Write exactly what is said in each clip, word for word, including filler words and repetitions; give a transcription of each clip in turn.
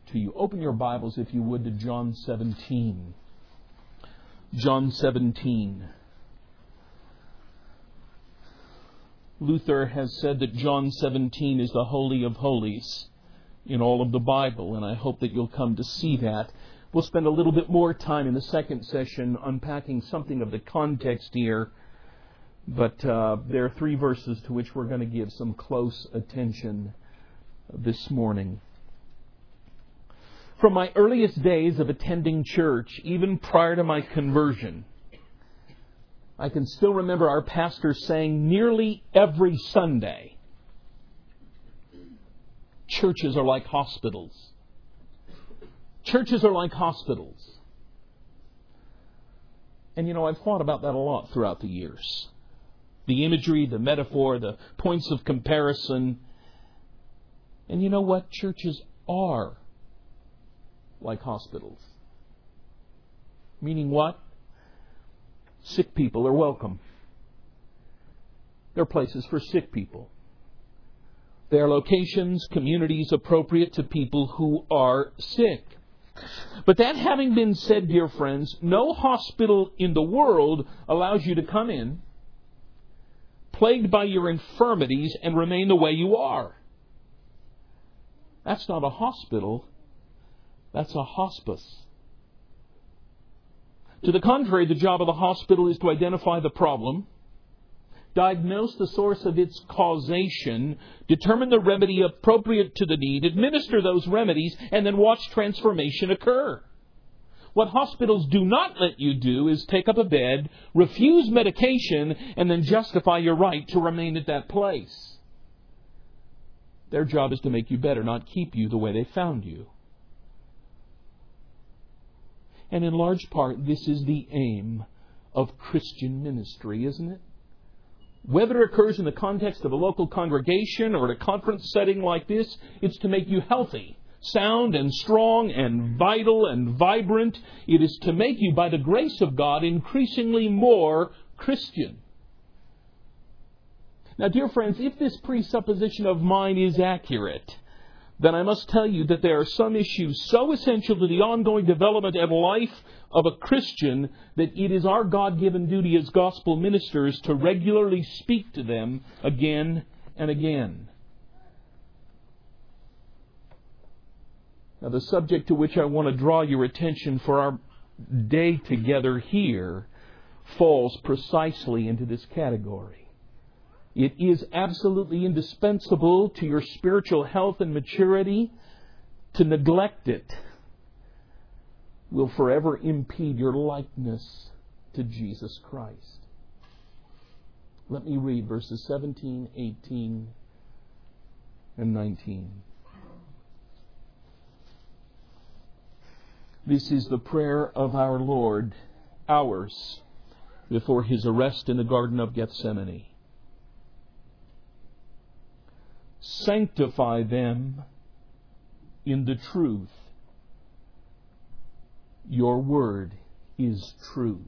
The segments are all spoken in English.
to you. Open your Bibles, if you would, to John seventeen. John seventeen. Luther has said that John seventeen is the Holy of Holies in all of the Bible, and I hope that you'll come to see that. We'll spend a little bit more time in the second session unpacking something of the context here, but uh, there are three verses to which we're going to give some close attention this morning. From my earliest days of attending church, even prior to my conversion, I can still remember our pastor saying nearly every Sunday, churches are like hospitals. Churches are like hospitals. And you know, I've thought about that a lot throughout the years. The imagery, the metaphor, the points of comparison. And you know what? Churches are like hospitals. Meaning what? Sick people are welcome. They're places for sick people. They are locations, communities appropriate to people who are sick. But that having been said, dear friends, no hospital in the world allows you to come in, plagued by your infirmities, and remain the way you are. That's not a hospital. That's a hospice. To the contrary, the job of the hospital is to identify the problem, diagnose the source of its causation, determine the remedy appropriate to the need, administer those remedies, and then watch transformation occur. What hospitals do not let you do is take up a bed, refuse medication, and then justify your right to remain at that place. Their job is to make you better, not keep you the way they found you. And in large part, this is the aim of Christian ministry, isn't it? Whether it occurs in the context of a local congregation or at a conference setting like this, it's to make you healthy, sound and strong and vital and vibrant. It is to make you, by the grace of God, increasingly more Christian. Now, dear friends, if this presupposition of mine is accurate, then I must tell you that there are some issues so essential to the ongoing development and life of a Christian that it is our God-given duty as gospel ministers to regularly speak to them again and again. Now, the subject to which I want to draw your attention for our day together here falls precisely into this category. It is absolutely indispensable to your spiritual health and maturity. To neglect it will forever impede your likeness to Jesus Christ. Let me read verses seventeen, eighteen, and nineteen. This is the prayer of our Lord, ours, before His arrest in the Garden of Gethsemane. Sanctify them in the truth. Your word is truth.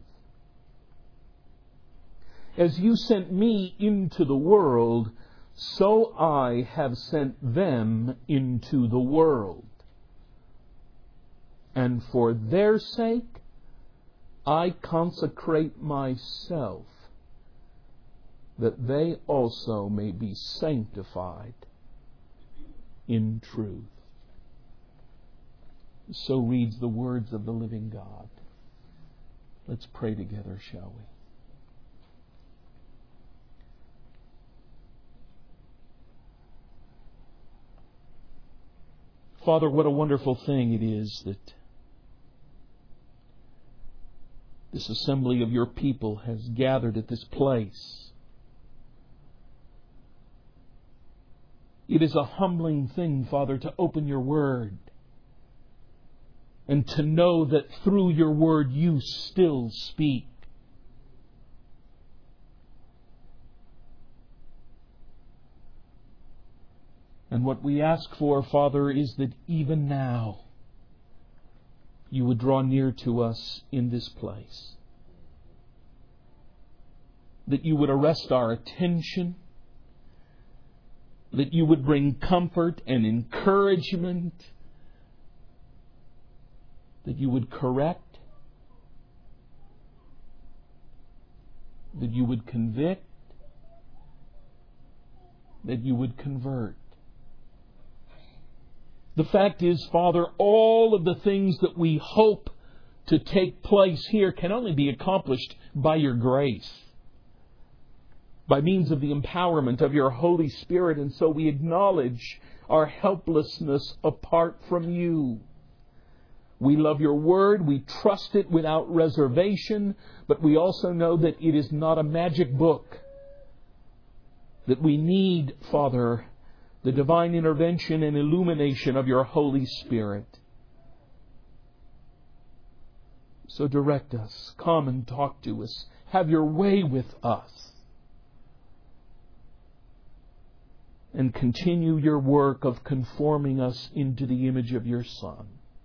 As you sent me into the world, so I have sent them into the world. And for their sake, I consecrate myself, that they also may be sanctified in truth. So reads the words of the living God. Let's pray together, shall we? Father, what a wonderful thing it is that this assembly of your people has gathered at this place. It is a humbling thing, Father, to open your word and to know that through your word you still speak. And what we ask for, Father, is that even now you would draw near to us in this place. That you would arrest our attention. That you would bring comfort and encouragement that you would correct, that you would convict, that you would convert. The fact is, Father, all of the things that we hope to take place here can only be accomplished by your grace, by means of the empowerment of your Holy Spirit. And so we acknowledge our helplessness apart from you. We love your word, we trust it without reservation, but we also know that it is not a magic book. That we need, Father, the divine intervention and illumination of your Holy Spirit. So direct us. Come and talk to us. Have your way with us. And continue your work of conforming us into the image of your Son.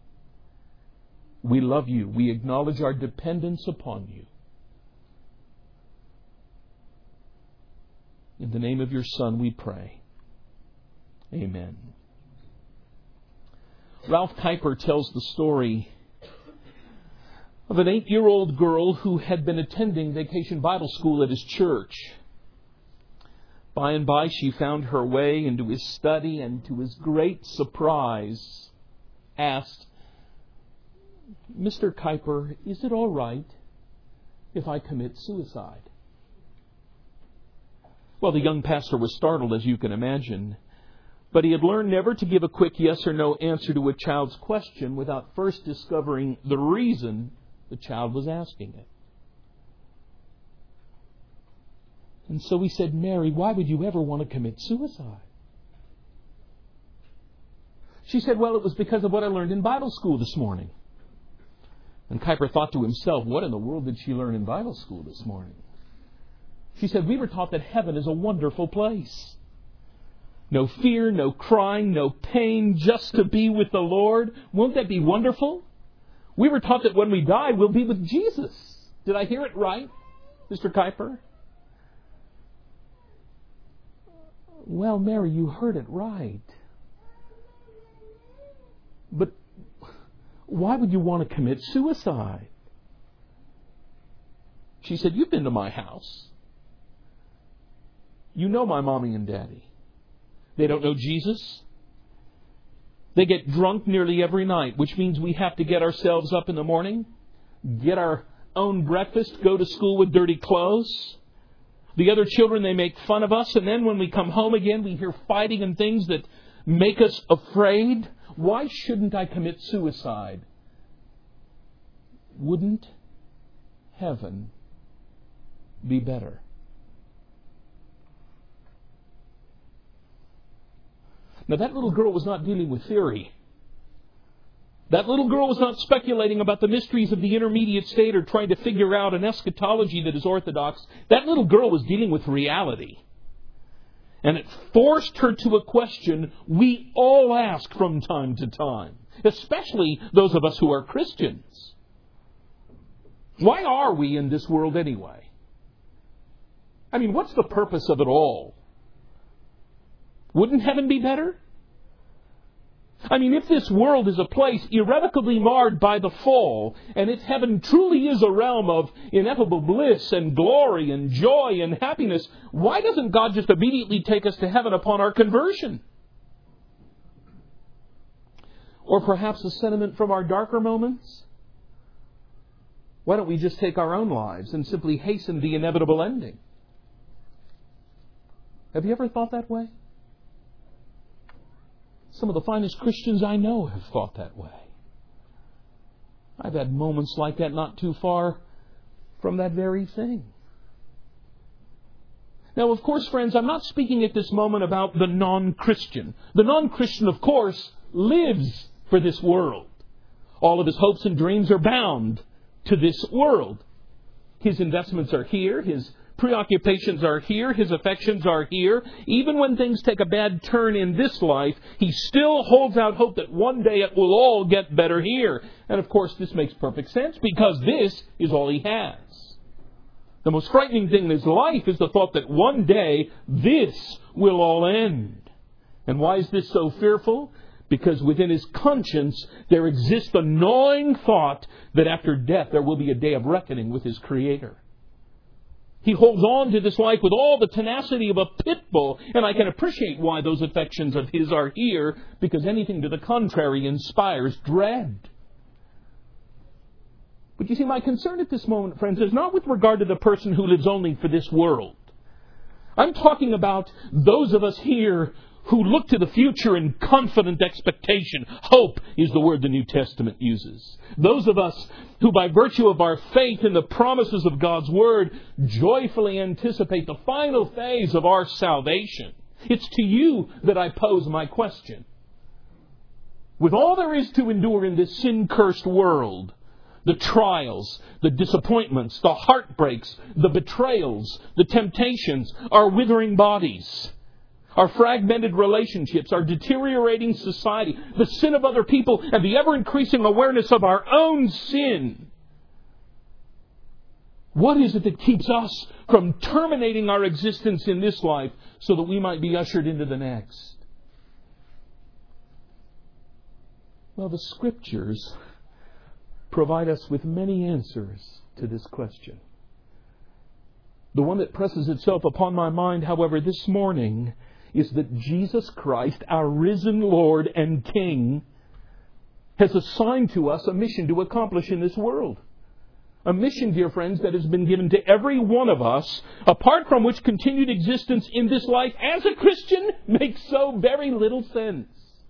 We love you. We acknowledge our dependence upon you. In the name of your Son we pray. Amen. Ralph Kuyper tells the story of an eight-year-old girl who had been attending Vacation Bible School at his church. By and by she found her way into his study and to his great surprise asked, "Mister Kuyper, is it all right if I commit suicide?" Well, the young pastor was startled, as you can imagine. But he had learned never to give a quick yes or no answer to a child's question without first discovering the reason the child was asking it. And so he said, "Mary, why would you ever want to commit suicide?" She said, "Well, it was because of what I learned in Bible school this morning." And Kuyper thought to himself, what in the world did she learn in Bible school this morning? She said, "We were taught that heaven is a wonderful place. No fear, no crying, no pain, just to be with the Lord. Won't that be wonderful? We were taught that when we die, we'll be with Jesus." Did I hear it right, Mister Kuyper? "Well, Mary, you heard it right. But why would you want to commit suicide?" She said, "You've been to my house. You know my mommy and daddy. They don't know Jesus. They get drunk nearly every night, which means we have to get ourselves up in the morning, get our own breakfast, go to school with dirty clothes. The other children, they make fun of us, and then when we come home again, we hear fighting and things that make us afraid. Why shouldn't I commit suicide? Wouldn't heaven be better?" Now, that little girl was not dealing with theory. That little girl was not speculating about the mysteries of the intermediate state or trying to figure out an eschatology that is orthodox. That little girl was dealing with reality. And it forced her to a question we all ask from time to time, especially those of us who are Christians. Why are we in this world anyway? I mean, what's the purpose of it all? Wouldn't heaven be better? I mean, if this world is a place irrevocably marred by the fall, and if heaven truly is a realm of ineffable bliss and glory and joy and happiness, why doesn't God just immediately take us to heaven upon our conversion? Or perhaps a sentiment from our darker moments? Why don't we just take our own lives and simply hasten the inevitable ending? Have you ever thought that way? Some of the finest Christians I know have thought that way. I've had moments like that not too far from that very thing. Now, of course, friends, I'm not speaking at this moment about the non-Christian. The non-Christian, of course, lives for this world. All of his hopes and dreams are bound to this world. His investments are here. His preoccupations are here. His affections are here. Even when things take a bad turn in this life, he still holds out hope that one day it will all get better here. And of course, this makes perfect sense because this is all he has. The most frightening thing in his life is the thought that one day this will all end. And why is this so fearful? Because within his conscience there exists a gnawing thought that after death there will be a day of reckoning with his Creator. He holds on to this life with all the tenacity of a pit bull, and I can appreciate why those affections of his are here, because anything to the contrary inspires dread. But you see, my concern at this moment, friends, is not with regard to the person who lives only for this world. I'm talking about those of us here who look to the future in confident expectation. Hope is the word the New Testament uses. Those of us who, by virtue of our faith in the promises of God's Word, joyfully anticipate the final phase of our salvation. It's to you that I pose my question. With all there is to endure in this sin-cursed world, the trials, the disappointments, the heartbreaks, the betrayals, the temptations, our withering bodies, our fragmented relationships, our deteriorating society, the sin of other people, and the ever-increasing awareness of our own sin. What is it that keeps us from terminating our existence in this life so that we might be ushered into the next? Well, the Scriptures provide us with many answers to this question. The one that presses itself upon my mind, however, this morning is that Jesus Christ, our risen Lord and King, has assigned to us a mission to accomplish in this world. A mission, dear friends, that has been given to every one of us, apart from which continued existence in this life as a Christian makes so very little sense.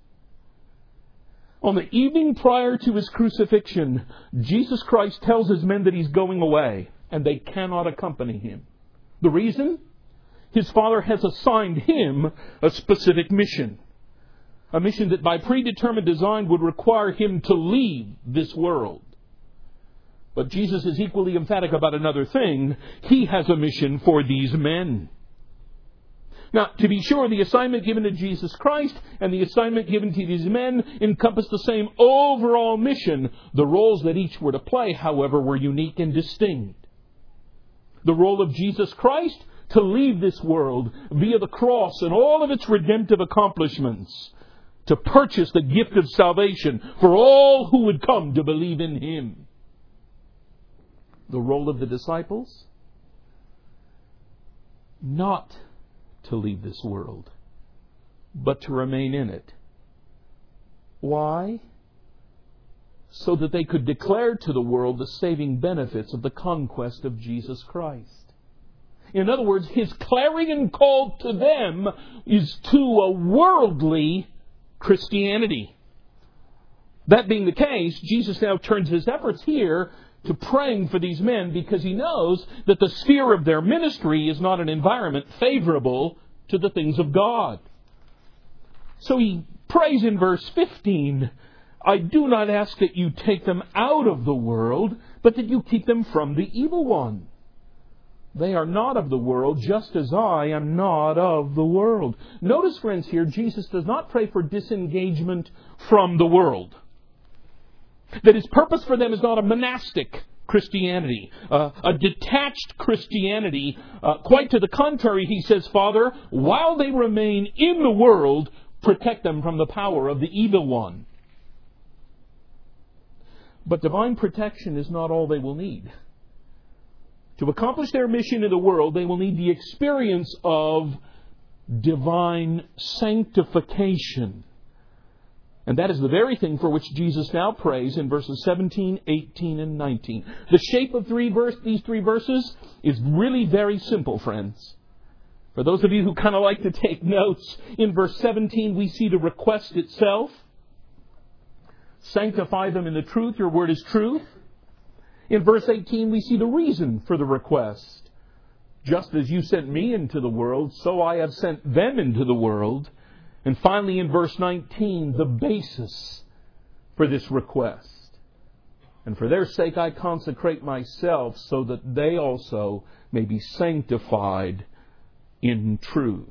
On the evening prior to His crucifixion, Jesus Christ tells His men that He's going away, and they cannot accompany Him. The reason? His Father has assigned Him a specific mission. A mission that by predetermined design would require Him to leave this world. But Jesus is equally emphatic about another thing. He has a mission for these men. Now, to be sure, the assignment given to Jesus Christ and the assignment given to these men encompass the same overall mission. The roles that each were to play, however, were unique and distinct. The role of Jesus Christ, to leave this world via the cross and all of its redemptive accomplishments, to purchase the gift of salvation for all who would come to believe in Him. The role of the disciples, not to leave this world, but to remain in it. Why? So that they could declare to the world the saving benefits of the conquest of Jesus Christ. In other words, His clarion call to them is to a worldly Christianity. That being the case, Jesus now turns His efforts here to praying for these men, because He knows that the sphere of their ministry is not an environment favorable to the things of God. So He prays in verse fifteen, I do not ask that you take them out of the world, but that you keep them from the evil one. They are not of the world, just as I am not of the world. Notice, friends, here, Jesus does not pray for disengagement from the world. That His purpose for them is not a monastic Christianity, uh, a detached Christianity. Uh, quite to the contrary, He says, Father, while they remain in the world, protect them from the power of the evil one. But divine protection is not all they will need. To accomplish their mission in the world, they will need the experience of divine sanctification. And that is the very thing for which Jesus now prays in verses seventeen, eighteen, and nineteen. The shape of three verse, these three verses is really very simple, friends. For those of you who kind of like to take notes, in verse seventeen we see the request itself. Sanctify them in the truth, your word is truth. In verse eighteen we see the reason for the request. Just as you sent me into the world, so I have sent them into the world. And finally, in verse nineteen, the basis for this request. And for their sake I consecrate myself, so that they also may be sanctified in truth.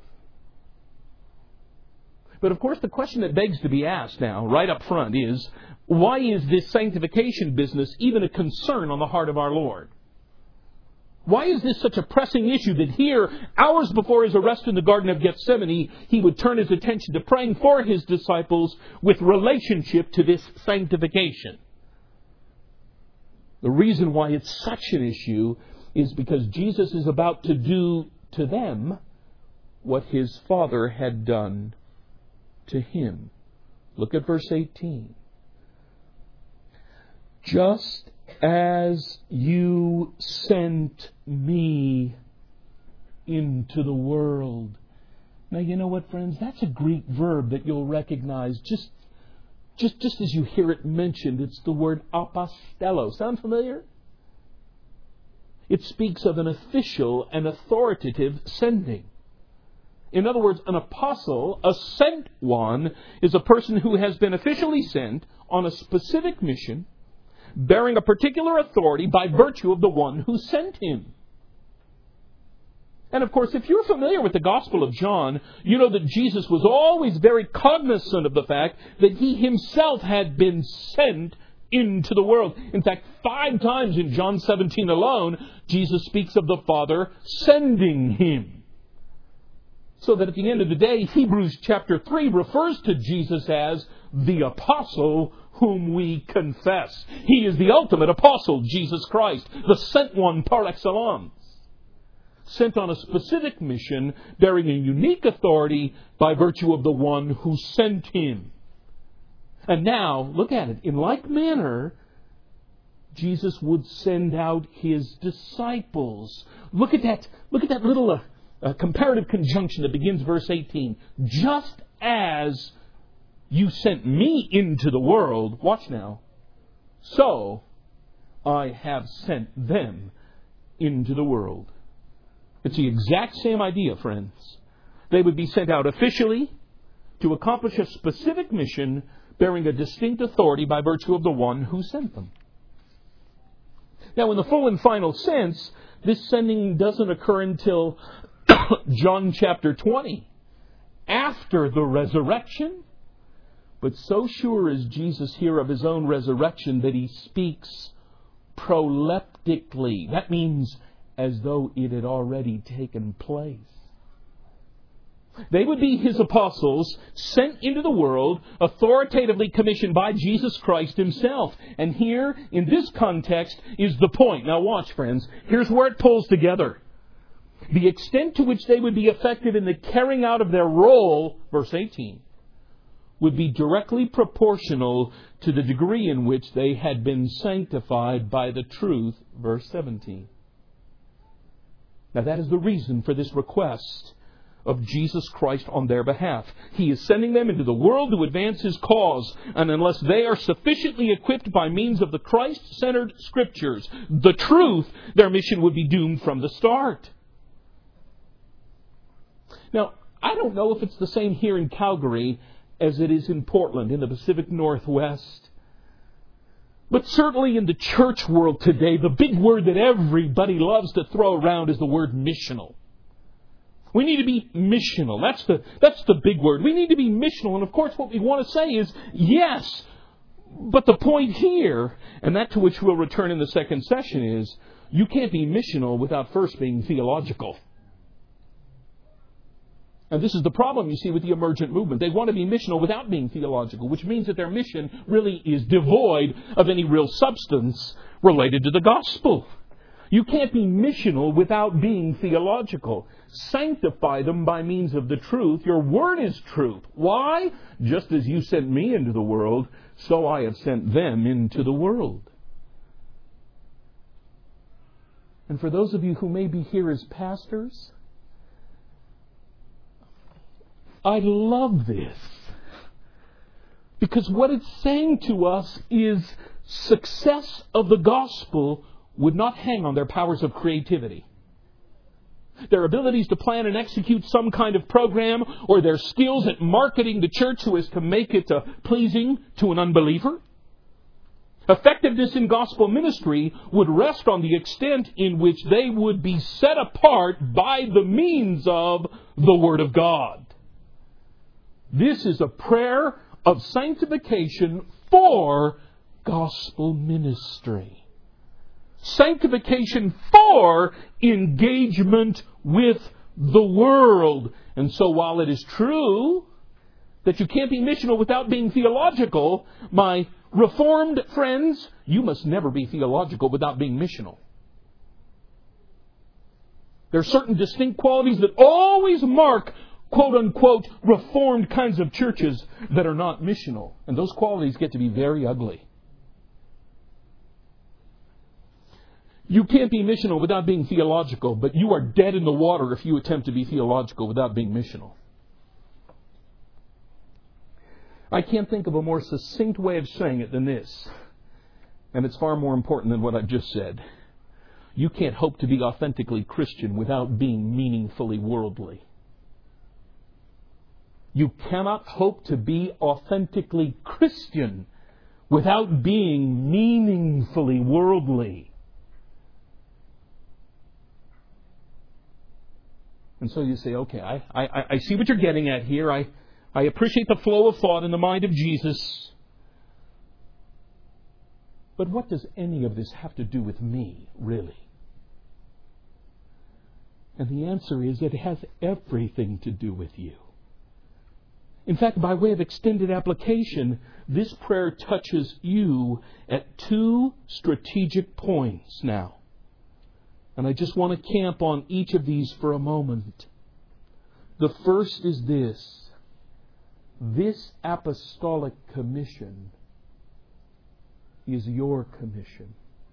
But of course, the question that begs to be asked now, right up front, is, why is this sanctification business even a concern on the heart of our Lord? Why is this such a pressing issue that here, hours before his arrest in the Garden of Gethsemane, he would turn his attention to praying for his disciples with relationship to this sanctification? The reason why it's such an issue is because Jesus is about to do to them what his Father had done to him. Look at verse eighteen. Just as you sent me into the world. Now, you know what, friends? That's a Greek verb that you'll recognize just, just, just as you hear it mentioned. It's the word apostello. Sound familiar? It speaks of an official and authoritative sending. In other words, an apostle, a sent one, is a person who has been officially sent on a specific mission, bearing a particular authority by virtue of the one who sent him. And of course, if you're familiar with the Gospel of John, you know that Jesus was always very cognizant of the fact that he himself had been sent into the world. In fact, five times in John seventeen alone, Jesus speaks of the Father sending him. So that at the end of the day, Hebrews chapter three refers to Jesus as the apostle whom we confess. He is the ultimate apostle, Jesus Christ, the sent one par excellence. Sent on a specific mission, bearing a unique authority by virtue of the one who sent him. And now, look at it. In like manner, Jesus would send out his disciples. Look at that, look at that little uh, uh, comparative conjunction that begins verse eighteen. Just as you sent me into the world, watch now, so I have sent them into the world. It's the exact same idea, friends. They would be sent out officially to accomplish a specific mission, bearing a distinct authority by virtue of the one who sent them. Now, in the full and final sense, this sending doesn't occur until John chapter twenty, after the resurrection. But so sure is Jesus here of his own resurrection that he speaks proleptically. That means as though it had already taken place. They would be his apostles, sent into the world, authoritatively commissioned by Jesus Christ himself. And here, in this context, is the point. Now watch, friends. Here's where it pulls together. The extent to which they would be effective in the carrying out of their role, verse eighteen, would be directly proportional to the degree in which they had been sanctified by the truth, verse seventeen. Now that is the reason for this request of Jesus Christ on their behalf. He is sending them into the world to advance his cause, and unless they are sufficiently equipped by means of the Christ-centered Scriptures, the truth, their mission would be doomed from the start. Now, I don't know if it's the same here in Calgary as it is in Portland, in the Pacific Northwest. But certainly in the church world today, the big word that everybody loves to throw around is the word missional. We need to be missional. That's the, that's the big word. We need to be missional. And of course what we want to say is, yes, but the point here, and that to which we'll return in the second session, is you can't be missional without first being theological. And this is the problem, you see, with the emergent movement. They want to be missional without being theological, which means that their mission really is devoid of any real substance related to the gospel. You can't be missional without being theological. Sanctify them by means of the truth. Your word is truth. Why? Just as you sent me into the world, so I have sent them into the world. And for those of you who may be here as pastors, I love this. Because what it's saying to us is success of the gospel would not hang on their powers of creativity. Their abilities to plan and execute some kind of program, or their skills at marketing the church so as to make it uh, pleasing to an unbeliever. Effectiveness in gospel ministry would rest on the extent in which they would be set apart by the means of the Word of God. This is a prayer of sanctification for gospel ministry. sanctification for engagement with the world. And so while it is true that you can't be missional without being theological, my Reformed friends, you must never be theological without being missional. There are certain distinct qualities that always mark quote-unquote Reformed kinds of churches that are not missional. And those qualities get to be very ugly. You can't be missional without being theological, but you are dead in the water if you attempt to be theological without being missional. I can't think of a more succinct way of saying it than this. And it's far more important than what I've just said. You can't hope to be authentically Christian without being meaningfully worldly. You cannot hope to be authentically Christian without being meaningfully worldly. And so you say, okay, I, I, I see what you're getting at here. I, I appreciate the flow of thought in the mind of Jesus. But what does any of this have to do with me, really? And the answer is that it has everything to do with you. In fact, by way of extended application, this prayer touches you at two strategic points now. And I just want to camp on each of these for a moment. The first is this. This apostolic commission is your commission.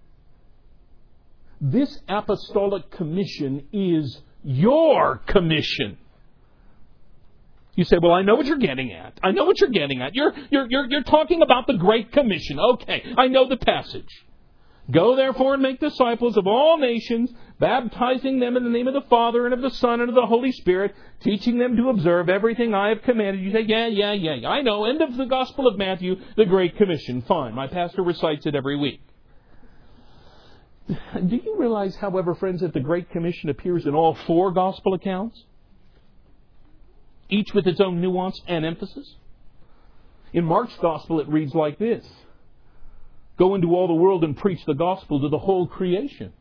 This apostolic commission is your commission. You say, well, I know what you're getting at. I know what you're getting at. You're, you're, you're, you're talking about the Great Commission. Okay, I know the passage. Go therefore and make disciples of all nations, baptizing them in the name of the Father and of the Son and of the Holy Spirit, teaching them to observe everything I have commanded. You say, yeah, yeah, yeah, yeah. I know. End of the Gospel of Matthew, the Great Commission. Fine. My pastor recites it every week. Do you realize, however, friends, that the Great Commission appears in all four Gospel accounts? Each with its own nuance and emphasis. In Mark's Gospel, it reads like this. Go into all the world and preach the gospel to the whole creation.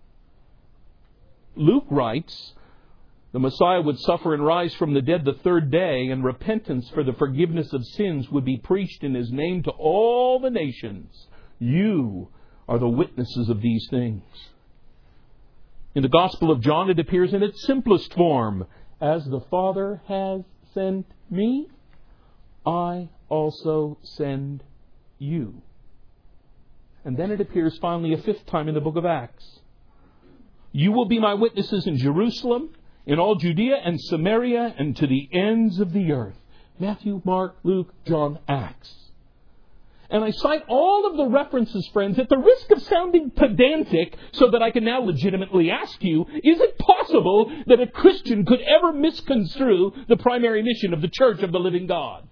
Luke writes, the Messiah would suffer and rise from the dead the third day, and repentance for the forgiveness of sins would be preached in His name to all the nations. You are the witnesses of these things. In the Gospel of John, it appears in its simplest form. As the Father has sent me, I also send you. And then it appears finally a fifth time in the book of Acts. You will be my witnesses in Jerusalem, in all Judea and Samaria, and to the ends of the earth. Matthew, Mark, Luke, John, Acts. And I cite all of the references, friends, at the risk of sounding pedantic, so that I can now legitimately ask you, is it possible that a Christian could ever misconstrue the primary mission of the Church of the Living God?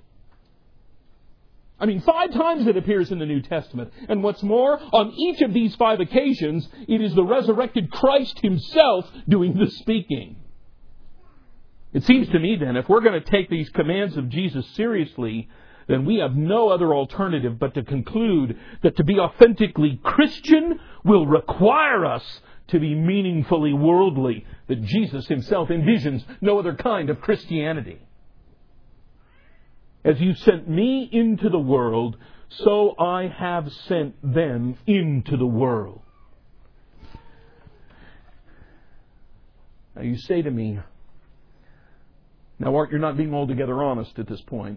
I mean, five times it appears in the New Testament. And what's more, on each of these five occasions, it is the resurrected Christ Himself doing the speaking. It seems to me, then, if we're going to take these commands of Jesus seriously, then we have no other alternative but to conclude that to be authentically Christian will require us to be meaningfully worldly, that Jesus Himself envisions no other kind of Christianity. As you sent me into the world, so I have sent them into the world. Now you say to me, now Art, you're not being altogether honest at this point.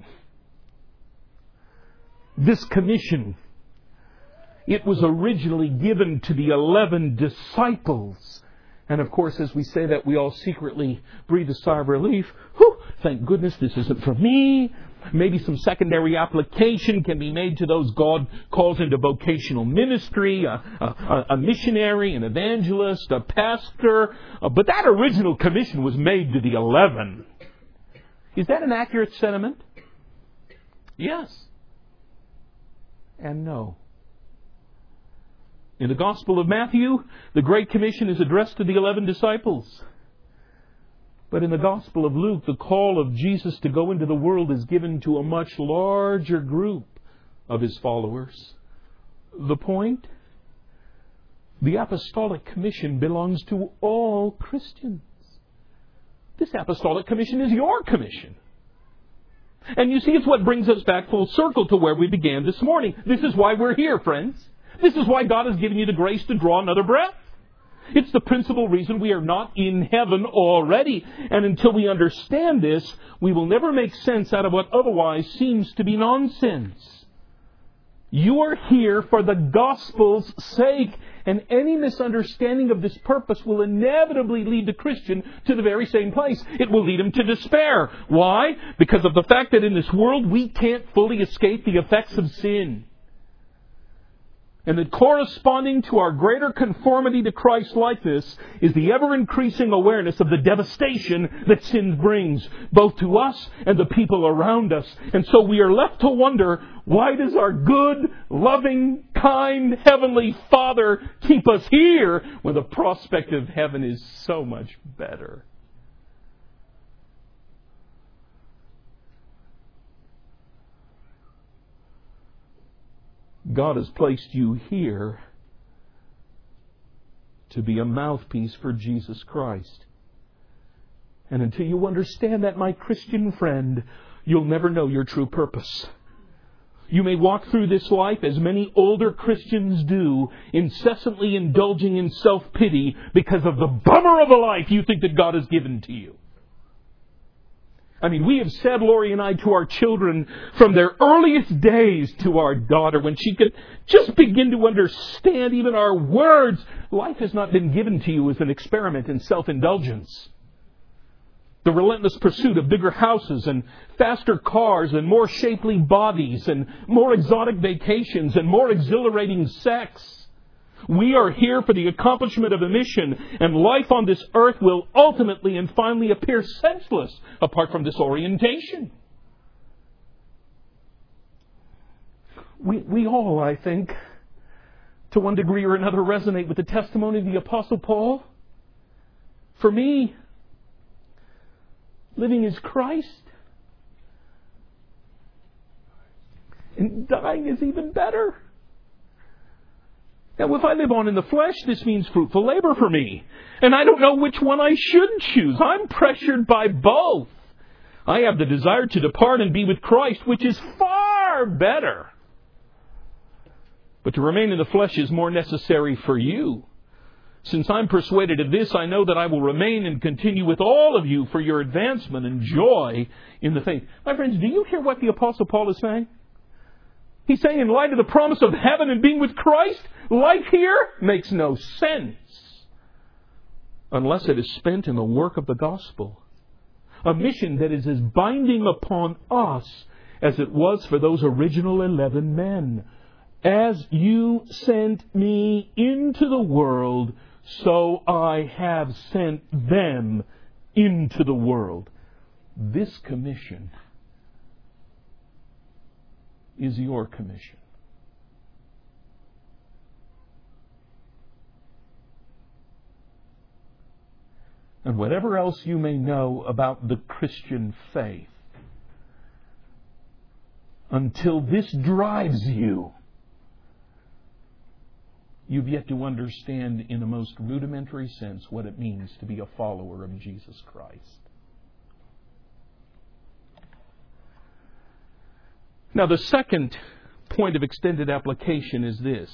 This commission, it was originally given to the eleven disciples. And of course, as we say that, we all secretly breathe a sigh of relief. Whew, thank goodness this isn't for me. Maybe some secondary application can be made to those God calls into vocational ministry, a, a, a missionary, an evangelist, a pastor. Uh, but that original commission was made to the eleven. Is that an accurate sentiment? Yes. And no. In the Gospel of Matthew, the Great Commission is addressed to the eleven disciples. But in the Gospel of Luke, the call of Jesus to go into the world is given to a much larger group of His followers. The point? The Apostolic Commission belongs to all Christians. This Apostolic Commission is your commission. And you see, it's what brings us back full circle to where we began this morning. This is why we're here, friends. This is why God has given you the grace to draw another breath. It's the principal reason we are not in heaven already. And until we understand this, we will never make sense out of what otherwise seems to be nonsense. You are here for the gospel's sake, and any misunderstanding of this purpose will inevitably lead the Christian to the very same place. It will lead him to despair. Why? Because of the fact that in this world we can't fully escape the effects of sin. And that corresponding to our greater conformity to Christ's likeness is the ever-increasing awareness of the devastation that sin brings, both to us and the people around us. And so we are left to wonder, why does our good, loving, kind, heavenly Father keep us here when the prospect of heaven is so much better? God has placed you here to be a mouthpiece for Jesus Christ. And until you understand that, my Christian friend, you'll never know your true purpose. You may walk through this life, as many older Christians do, incessantly indulging in self-pity because of the bummer of a life you think that God has given to you. I mean, we have said, Lori and I, to our children from their earliest days to our daughter, when she could just begin to understand even our words, life has not been given to you as an experiment in self-indulgence. The relentless pursuit of bigger houses and faster cars and more shapely bodies and more exotic vacations and more exhilarating sex. We are here for the accomplishment of a mission, and life on this earth will ultimately and finally appear senseless apart from this orientation. We, we all, I think, to one degree or another, resonate with the testimony of the Apostle Paul. For me, living is Christ, and dying is even better. Now, if I live on in the flesh, this means fruitful labor for me. And I don't know which one I should choose. I'm pressured by both. I have the desire to depart and be with Christ, which is far better. But to remain in the flesh is more necessary for you. Since I'm persuaded of this, I know that I will remain and continue with all of you for your advancement and joy in the faith. My friends, do you hear what the Apostle Paul is saying? He's saying, in light of the promise of heaven and being with Christ, life here makes no sense unless it is spent in the work of the gospel. A mission that is as binding upon us as it was for those original eleven men. As you sent me into the world, so I have sent them into the world. This commission is your commission. And whatever else you may know about the Christian faith, until this drives you, you've yet to understand in the most rudimentary sense what it means to be a follower of Jesus Christ. Now, the second point of extended application is this.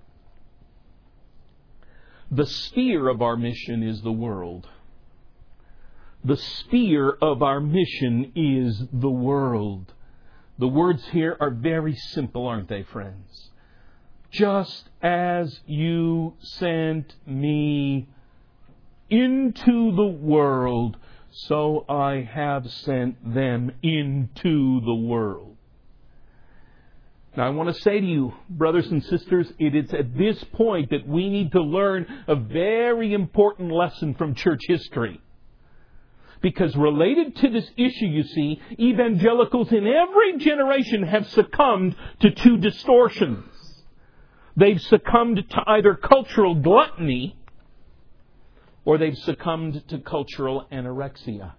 The sphere of our mission is the world. The sphere of our mission is the world. The words here are very simple, aren't they, friends? Just as you sent me into the world, so I have sent them into the world. Now, I want to say to you, brothers and sisters, it is at this point that we need to learn a very important lesson from church history. Because related to this issue, you see, evangelicals in every generation have succumbed to two distortions. They've succumbed to either cultural gluttony or they've succumbed to cultural anorexia.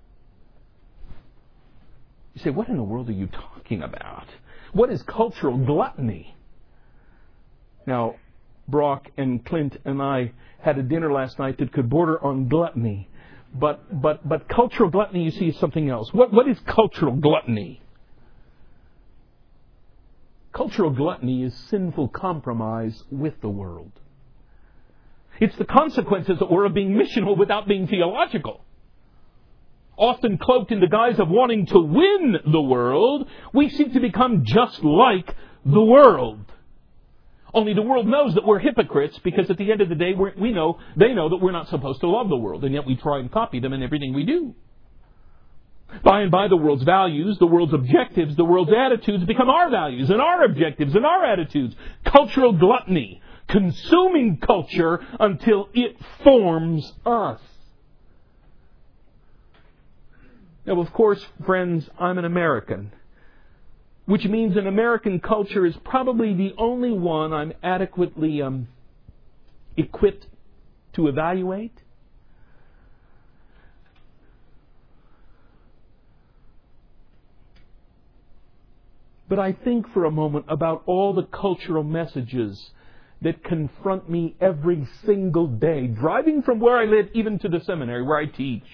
You say, what in the world are you talking about? What is cultural gluttony? Now, Brock and Clint and I had a dinner last night that could border on gluttony. But but but cultural gluttony, you see, is something else. What what is cultural gluttony? Cultural gluttony is sinful compromise with the world. It's the consequences that were of being missional without being theological. Often cloaked in the guise of wanting to win the world, we seek to become just like the world. Only the world knows that we're hypocrites, because at the end of the day, we're, we know, they know that we're not supposed to love the world, and yet we try and copy them in everything we do. By and by, the world's values, the world's objectives, the world's attitudes become our values and our objectives and our attitudes. Cultural gluttony. Consuming culture until it forms us. Now, of course, friends, I'm an American, which means an American culture is probably the only one I'm adequately um, equipped to evaluate. But I think for a moment about all the cultural messages that confront me every single day, driving from where I live even to the seminary where I teach.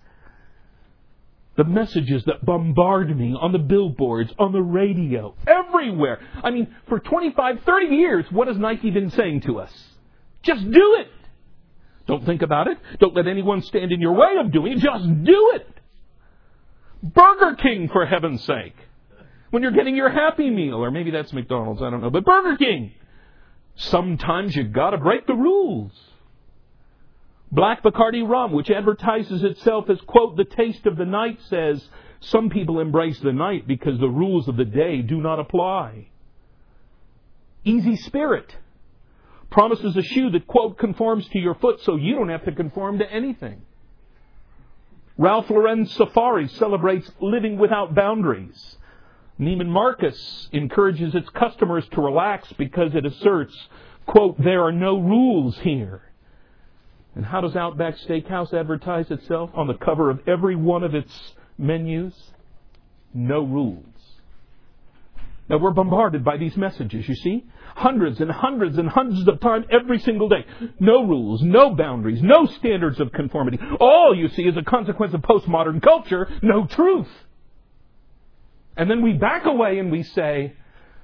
The messages that bombard me on the billboards, on the radio, everywhere. I mean, for twenty-five, thirty years, what has Nike been saying to us? Just do it. Don't think about it. Don't let anyone stand in your way of doing it. Just do it. Burger King, for heaven's sake. When you're getting your Happy Meal, or maybe that's McDonald's, I don't know, but Burger King. Sometimes you gotta break the rules. Black Bacardi rum, which advertises itself as, quote, the taste of the night, says some people embrace the night because the rules of the day do not apply. Easy Spirit promises a shoe that, quote, conforms to your foot so you don't have to conform to anything. Ralph Lauren's Safari celebrates living without boundaries. Neiman Marcus encourages its customers to relax because it asserts, quote, there are no rules here. And how does Outback Steakhouse advertise itself on the cover of every one of its menus? No rules. Now, we're bombarded by these messages, you see? Hundreds and hundreds and hundreds of times every single day. No rules, no boundaries, no standards of conformity. All you see is a consequence of postmodern culture, no truth. And then we back away and we say,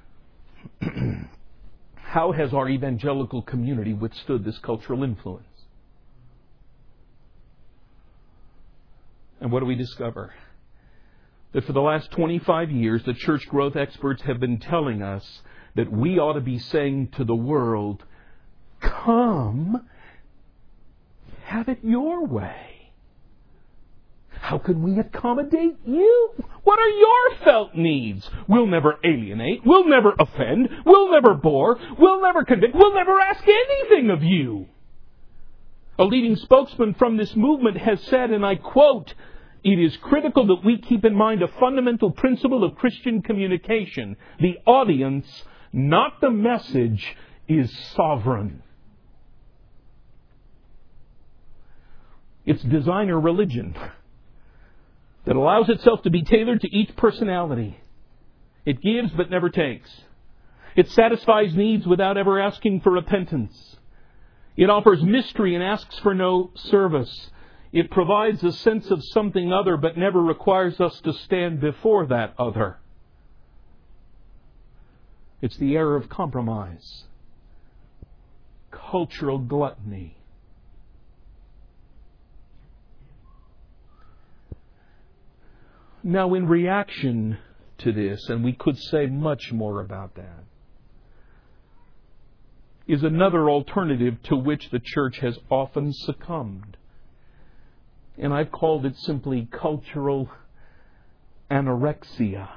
how has our evangelical community withstood this cultural influence? And what do we discover? That for the last twenty-five years, the church growth experts have been telling us that we ought to be saying to the world, come, have it your way. How can we accommodate you? What are your felt needs? We'll never alienate. We'll never offend. We'll never bore. We'll never convict. We'll never ask anything of you. A leading spokesman from this movement has said, and I quote, it is critical that we keep in mind a fundamental principle of Christian communication. The audience, not the message, is sovereign. It's designer religion that allows itself to be tailored to each personality. It gives but never takes. It satisfies needs without ever asking for repentance. It offers mystery and asks for no service. It provides a sense of something other but never requires us to stand before that other. It's the error of compromise. Cultural gluttony. Now, in reaction to this, and we could say much more about that, is another alternative to which the church has often succumbed. And I've called it simply cultural anorexia.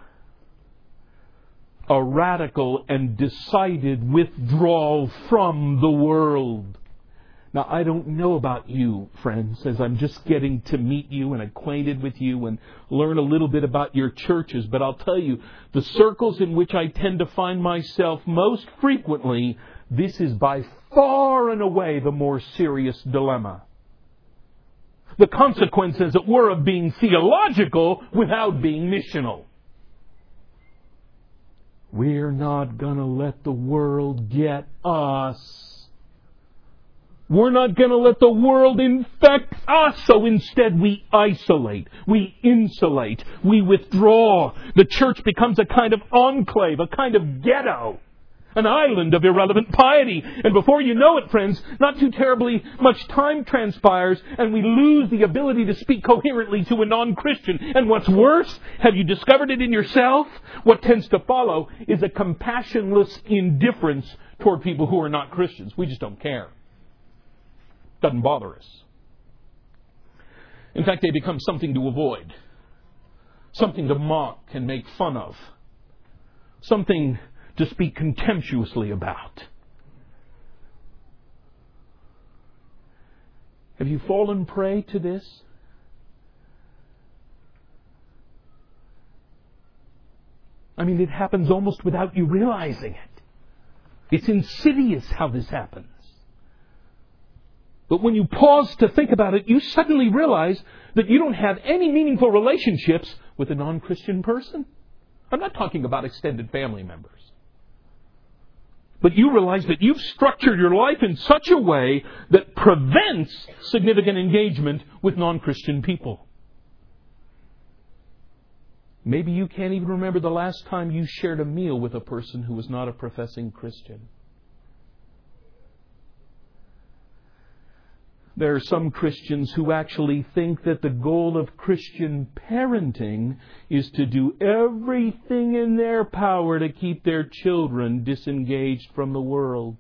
A radical and decided withdrawal from the world. Now, I don't know about you, friends, as I'm just getting to meet you and acquainted with you and learn a little bit about your churches, but I'll tell you, the circles in which I tend to find myself most frequently, this is by far and away the more serious dilemma. The consequence, as it were, of being theological without being missional. We're not going to let the world get us. We're not going to let the world infect us. So instead we isolate, we insulate, we withdraw. The church becomes a kind of enclave, a kind of ghetto, an island of irrelevant piety. And before you know it, friends, not too terribly much time transpires and we lose the ability to speak coherently to a non-Christian. And what's worse, have you discovered it in yourself? What tends to follow is a compassionless indifference toward people who are not Christians. We just don't care. Doesn't bother us. In fact, they become something to avoid, something to mock and make fun of, something to speak contemptuously about. Have you fallen prey to this? I mean, it happens almost without you realizing it. It's insidious how this happens. But when you pause to think about it, you suddenly realize that you don't have any meaningful relationships with a non-Christian person. I'm not talking about extended family members. But you realize that you've structured your life in such a way that prevents significant engagement with non-Christian people. Maybe you can't even remember the last time you shared a meal with a person who was not a professing Christian. There are some Christians who actually think that the goal of Christian parenting is to do everything in their power to keep their children disengaged from the world.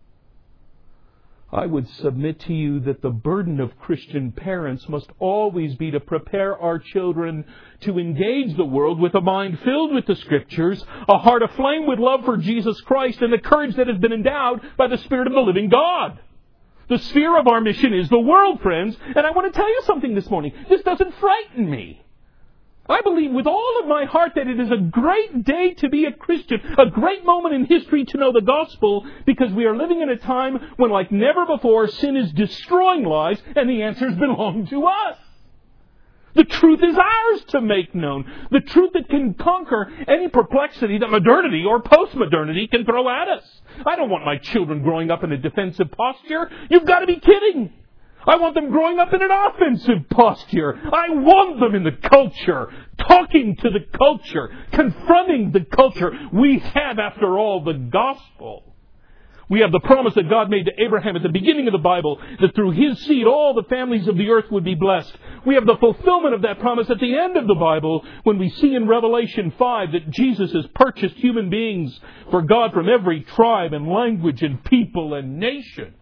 I would submit to you that the burden of Christian parents must always be to prepare our children to engage the world with a mind filled with the Scriptures, a heart aflame with love for Jesus Christ, and the courage that has been endowed by the Spirit of the living God. The sphere of our mission is the world, friends. And I want to tell you something this morning. This doesn't frighten me. I believe with all of my heart that it is a great day to be a Christian, a great moment in history to know the gospel, because we are living in a time when, like never before, sin is destroying lives, and the answers belong to us. The truth is ours to make known. The truth that can conquer any perplexity that modernity or postmodernity can throw at us. I don't want my children growing up in a defensive posture. You've got to be kidding. I want them growing up in an offensive posture. I want them in the culture, talking to the culture, confronting the culture. We have, after all, the gospel. We have the promise that God made to Abraham at the beginning of the Bible, that through his seed all the families of the earth would be blessed. We have the fulfillment of that promise at the end of the Bible when we see in Revelation five that Jesus has purchased human beings for God from every tribe and language and people and nation.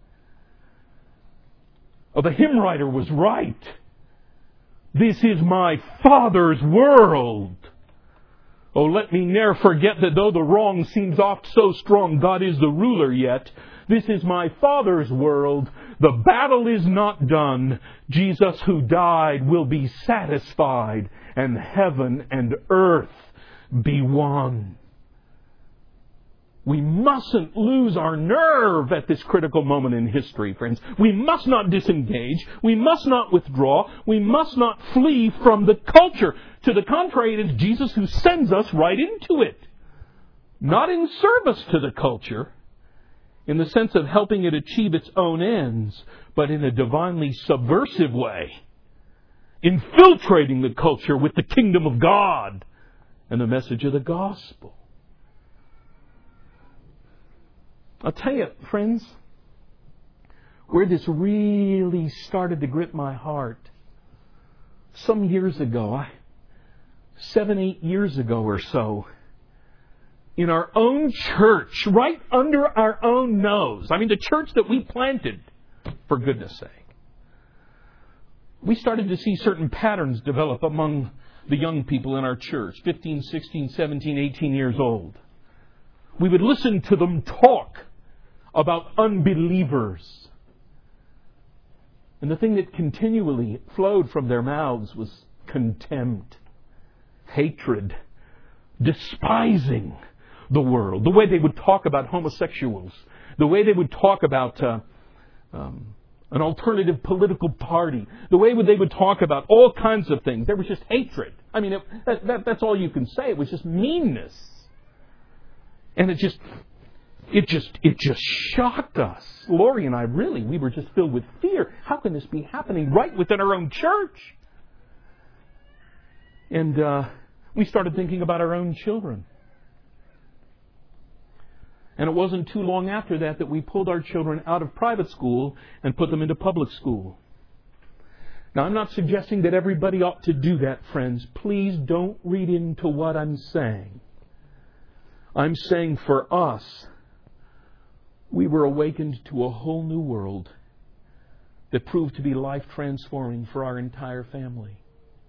Oh, the hymn writer was right. This is my Father's world. Oh, let me ne'er forget that though the wrong seems oft so strong, God is the ruler yet. This is my Father's world. The battle is not done. Jesus who died will be satisfied, and heaven and earth be one. We mustn't lose our nerve at this critical moment in history, friends. We must not disengage. We must not withdraw. We must not flee from the culture. To the contrary, it is Jesus who sends us right into it. Not in service to the culture, in the sense of helping it achieve its own ends, but in a divinely subversive way, infiltrating the culture with the kingdom of God and the message of the gospel. I'll tell you, friends, where this really started to grip my heart. Some years ago, I, seven, eight years ago or so, in our own church, right under our own nose, I mean the church that we planted, for goodness sake, we started to see certain patterns develop among the young people in our church, fifteen, sixteen, seventeen, eighteen years old. We would listen to them talk about unbelievers. And the thing that continually flowed from their mouths was contempt, hatred, despising the world. The way they would talk about homosexuals. The way they would talk about uh, um, an alternative political party. The way they would talk about all kinds of things. There was just hatred. I mean, it, that, that, that's all you can say. It was just meanness. And it just It just, it just shocked us. Lori and I really, we were just filled with fear. How can this be happening right within our own church? And uh, we started thinking about our own children. And it wasn't too long after that that we pulled our children out of private school and put them into public school. Now, I'm not suggesting that everybody ought to do that, friends. Please don't read into what I'm saying. I'm saying for us, we were awakened to a whole new world that proved to be life-transforming for our entire family.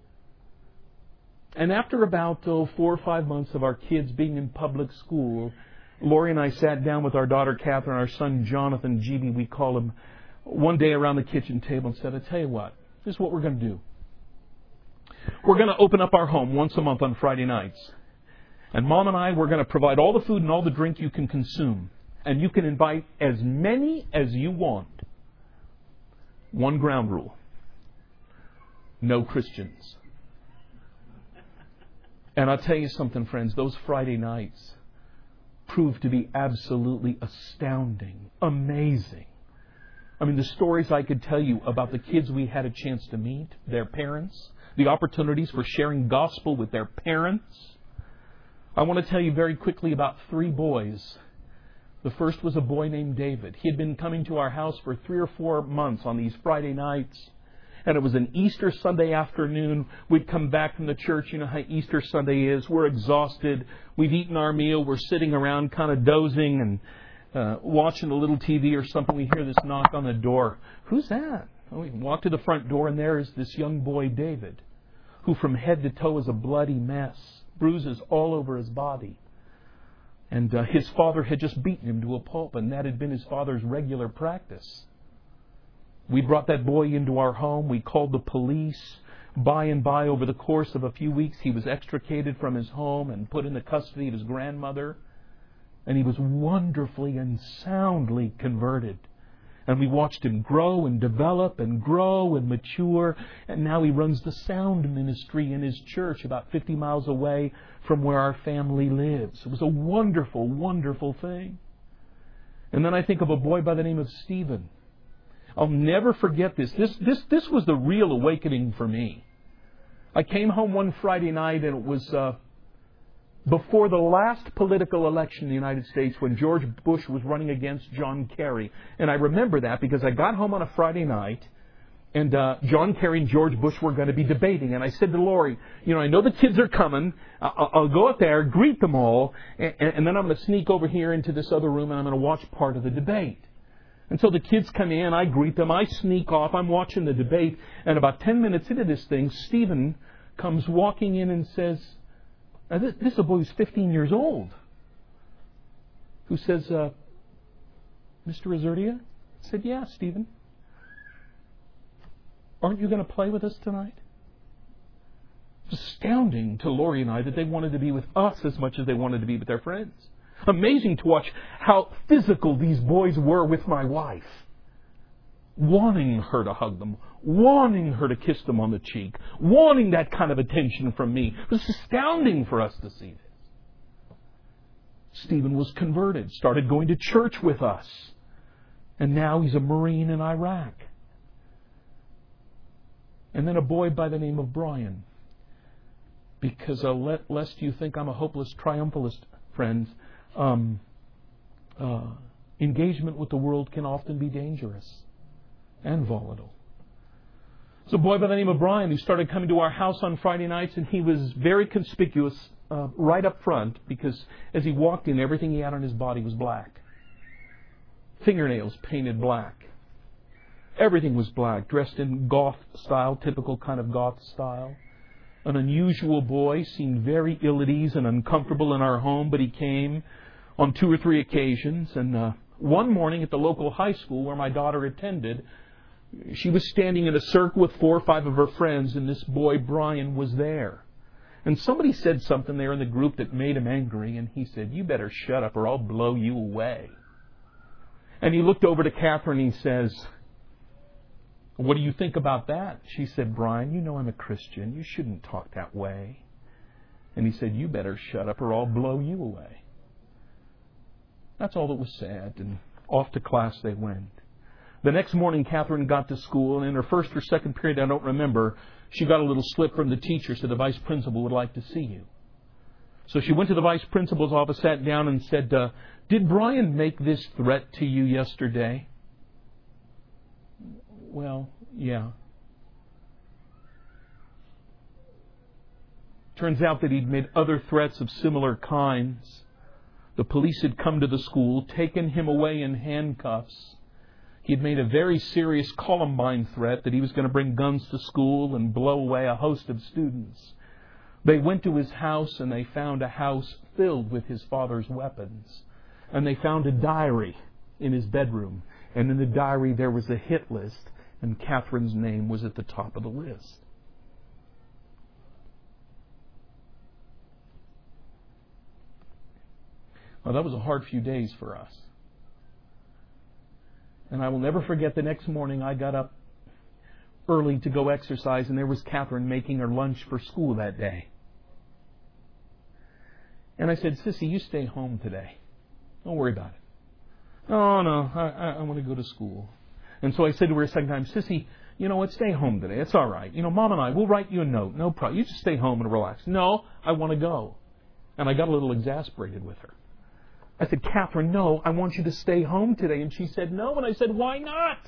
And after about oh, four or five months of our kids being in public school, Lori and I sat down with our daughter Catherine, our son Jonathan, G B, we call him, one day around the kitchen table and said, I tell you what, this is what we're going to do. We're going to open up our home once a month on Friday nights. And Mom and I, we're going to provide all the food and all the drink you can consume. And you can invite as many as you want. One ground rule. No Christians. And I'll tell you something, friends, those Friday nights proved to be absolutely astounding, amazing. I mean, the stories I could tell you about the kids we had a chance to meet, their parents, the opportunities for sharing gospel with their parents. I want to tell you very quickly about three boys. The first was a boy named David. He had been coming to our house for three or four months on these Friday nights. And it was an Easter Sunday afternoon. We'd come back from the church. You know how Easter Sunday is. We're exhausted. We've eaten our meal. We're sitting around kind of dozing and uh, watching a little T V or something. We hear this knock on the door. Who's that? And we walk to the front door, and there is this young boy, David, who from head to toe is a bloody mess. Bruises all over his body. And uh, his father had just beaten him to a pulp, and that had been his father's regular practice. We brought that boy into our home. We called the police. By and by, over the course of a few weeks, he was extricated from his home and put in the custody of his grandmother. And he was wonderfully and soundly converted. And we watched him grow and develop and grow and mature. And now he runs the sound ministry in his church about fifty miles away from where our family lives. It was a wonderful, wonderful thing. And then I think of a boy by the name of Stephen. I'll never forget this. This, this, this was the real awakening for me. I came home one Friday night, and it was uh, before the last political election in the United States when George Bush was running against John Kerry. And I remember that because I got home on a Friday night, and uh, John Kerry and George Bush were going to be debating. And I said to Lori, you know, I know the kids are coming. I'll, I'll go up there, greet them all, and, and then I'm going to sneak over here into this other room, and I'm going to watch part of the debate. And so the kids come in, I greet them, I sneak off, I'm watching the debate, and about ten minutes into this thing, Stephen comes walking in and says, now this, this is a boy who's fifteen years old, who says, uh, Mister Azurdia? I said, yeah, Stephen. Aren't you going to play with us tonight? It was astounding to Lori and I that they wanted to be with us as much as they wanted to be with their friends. Amazing to watch how physical these boys were with my wife. Wanting her to hug them. Wanting her to kiss them on the cheek. Wanting that kind of attention from me. It was astounding for us to see this. Stephen was converted. Started going to church with us. And now he's a Marine in Iraq. And then a boy by the name of Brian. Because uh, let, lest you think I'm a hopeless triumphalist, friends, Um, uh, engagement with the world can often be dangerous and volatile. So a boy by the name of Brian who started coming to our house on Friday nights, and he was very conspicuous uh, right up front because as he walked in, everything he had on his body was black. Fingernails painted black. Everything was black, dressed in goth style, typical kind of goth style. An unusual boy, seemed very ill at ease and uncomfortable in our home, but he came on two or three occasions. And uh, one morning at the local high school where my daughter attended, she was standing in a circle with four or five of her friends, and this boy, Brian, was there. And somebody said something there in the group that made him angry, and he said, you better shut up or I'll blow you away. And he looked over to Catherine and he says, what do you think about that? She said, Brian, you know I'm a Christian. You shouldn't talk that way. And he said, you better shut up or I'll blow you away. That's all that was said, and off to class they went. The next morning, Catherine got to school, and in her first or second period, I don't remember, she got a little slip from the teacher, said the vice principal would like to see you. So she went to the vice principal's office, sat down, and said, uh, did Brian make this threat to you yesterday? Well, yeah. Turns out that he'd made other threats of similar kinds. The police had come to the school, taken him away in handcuffs. He'd made a very serious Columbine threat that he was going to bring guns to school and blow away a host of students. They went to his house and they found a house filled with his father's weapons. And they found a diary in his bedroom. And in the diary there was a hit list, and Catherine's name was at the top of the list. Well, that was a hard few days for us. And I will never forget the next morning I got up early to go exercise, and there was Catherine making her lunch for school that day. And I said, Sissy, you stay home today. Don't worry about it. Oh, no, I, I, I want to go to school. And so I said to her a second time, Sissy, you know what, stay home today. It's all right. You know, Mom and I, we'll write you a note. No problem. You just stay home and relax. No, I want to go. And I got a little exasperated with her. I said, Catherine, no, I want you to stay home today. And she said, no. And I said, why not?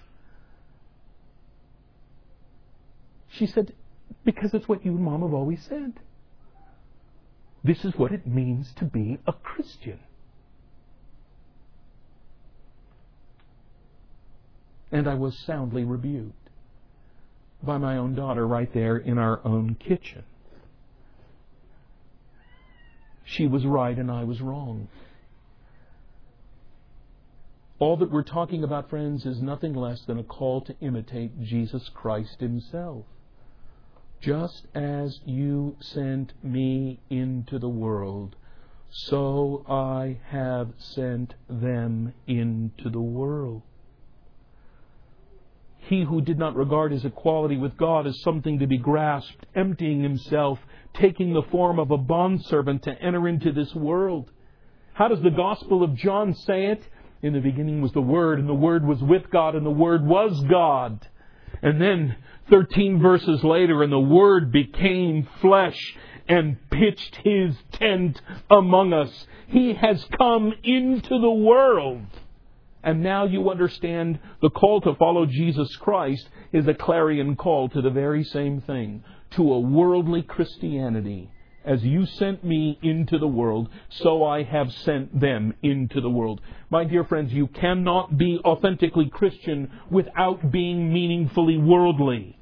She said, because it's what you and Mom have always said. This is what it means to be a Christian. And I was soundly rebuked by my own daughter right there in our own kitchen. She was right and I was wrong. All that we're talking about, friends, is nothing less than a call to imitate Jesus Christ Himself. Just as you sent me into the world, so I have sent them into the world. He who did not regard his equality with God as something to be grasped, emptying himself, taking the form of a bondservant to enter into this world. How does the Gospel of John say it? In the beginning was the Word, and the Word was with God, and the Word was God. And then thirteen verses later, and the Word became flesh and pitched His tent among us. He has come into the world. And now you understand the call to follow Jesus Christ is a clarion call to the very same thing, to a worldly Christianity. As you sent me into the world, so I have sent them into the world. My dear friends, you cannot be authentically Christian without being meaningfully worldly.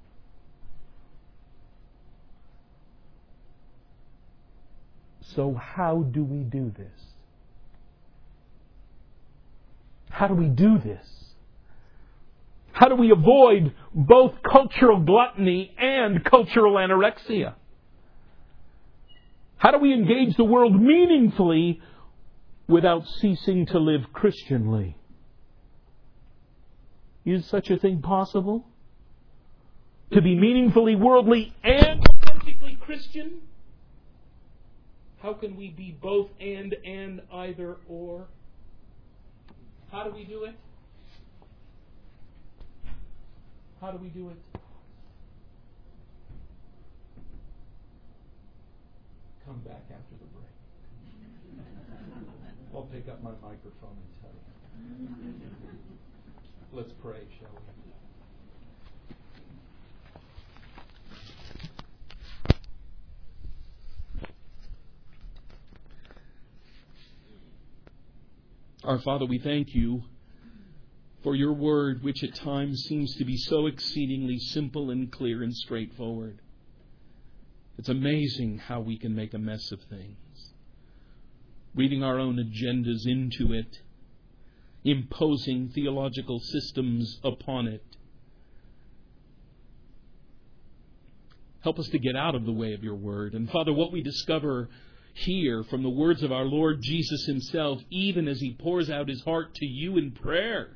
So how do we do this? How do we do this? How do we avoid both cultural gluttony and cultural anorexia? How do we engage the world meaningfully without ceasing to live Christianly? Is such a thing possible? To be meaningfully worldly and authentically Christian? How can we be both and and either or? How do we do it? How do we do it? Come back after the break. I'll pick up my microphone and tell you. Let's pray, shall we? Our Father, we thank You for Your Word, which at times seems to be so exceedingly simple and clear and straightforward. It's amazing how we can make a mess of things, reading our own agendas into it, imposing theological systems upon it. Help us to get out of the way of Your Word. And Father, what we discover here from the words of our Lord Jesus Himself, even as He pours out His heart to You in prayer,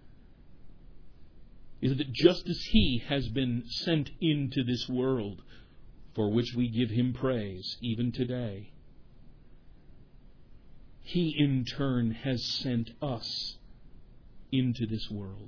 is that just as He has been sent into this world, for which we give Him praise even today, He in turn has sent us into this world.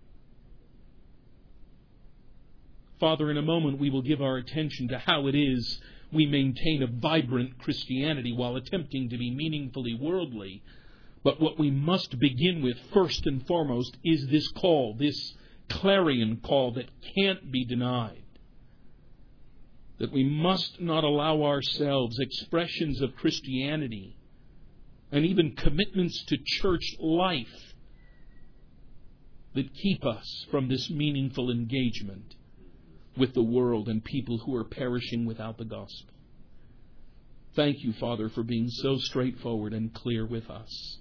Father, in a moment we will give our attention to how it is we maintain a vibrant Christianity while attempting to be meaningfully worldly. But what we must begin with first and foremost is this call, this clarion call that can't be denied. That we must not allow ourselves expressions of Christianity and even commitments to church life that keep us from this meaningful engagement with the world and people who are perishing without the gospel. Thank you, Father, for being so straightforward and clear with us.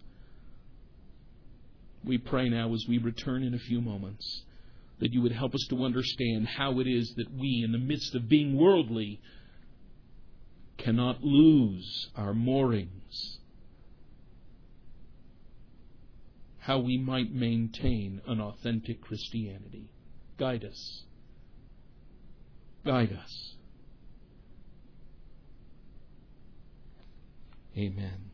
We pray now as we return in a few moments that you would help us to understand how it is that we, in the midst of being worldly, cannot lose our moorings. How we might maintain an authentic Christianity. Guide us. Guide us. Amen.